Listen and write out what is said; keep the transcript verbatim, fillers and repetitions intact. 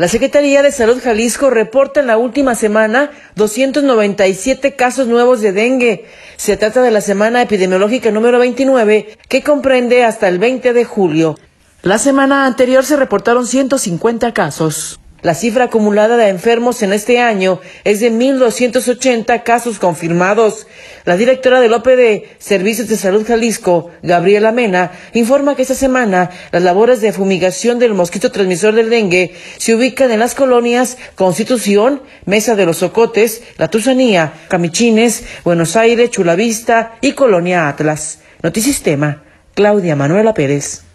La Secretaría de Salud Jalisco reporta en la última semana doscientos noventa y siete casos nuevos de dengue. Se trata de la semana epidemiológica número veintinueve, que comprende hasta el veinte de julio. La semana anterior se reportaron ciento cincuenta casos. La cifra acumulada de enfermos en este año es de mil doscientos ochenta casos confirmados. La directora del O P D Servicios de Salud Jalisco, Gabriela Mena, informa que esta semana las labores de fumigación del mosquito transmisor del dengue se ubican en las colonias Constitución, Mesa de los Ocotes, La Tusanía, Camichines, Buenos Aires, Chulavista y Colonia Atlas. Notisistema, Claudia Manuela Pérez.